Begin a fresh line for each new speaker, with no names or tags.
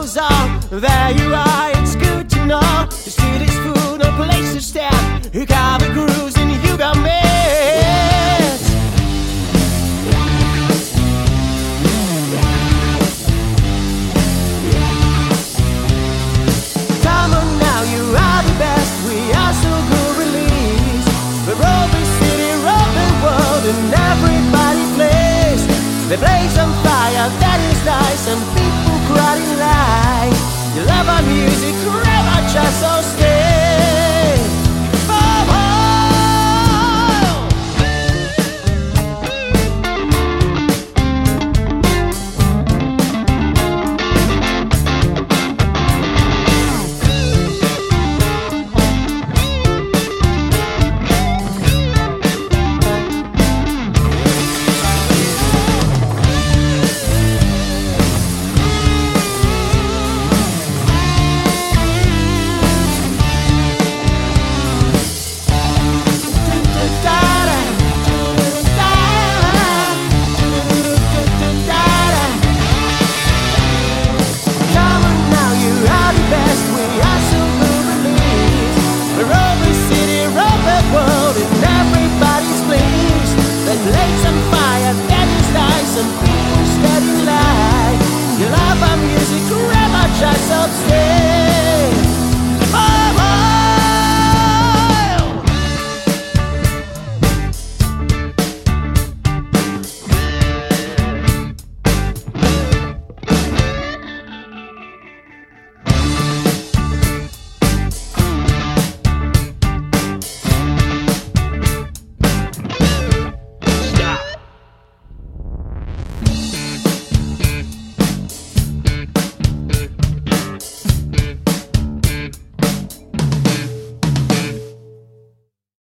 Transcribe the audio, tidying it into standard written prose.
goes on. There you are, it's good to know. The city's full, no place to stand. You got the grooves and you got me. Come on now, you are the best. We are so good release. We roll the city, roll the world, and everybody plays. They blaze on fire, that is nice, and people cry in line. You love our music, forever just so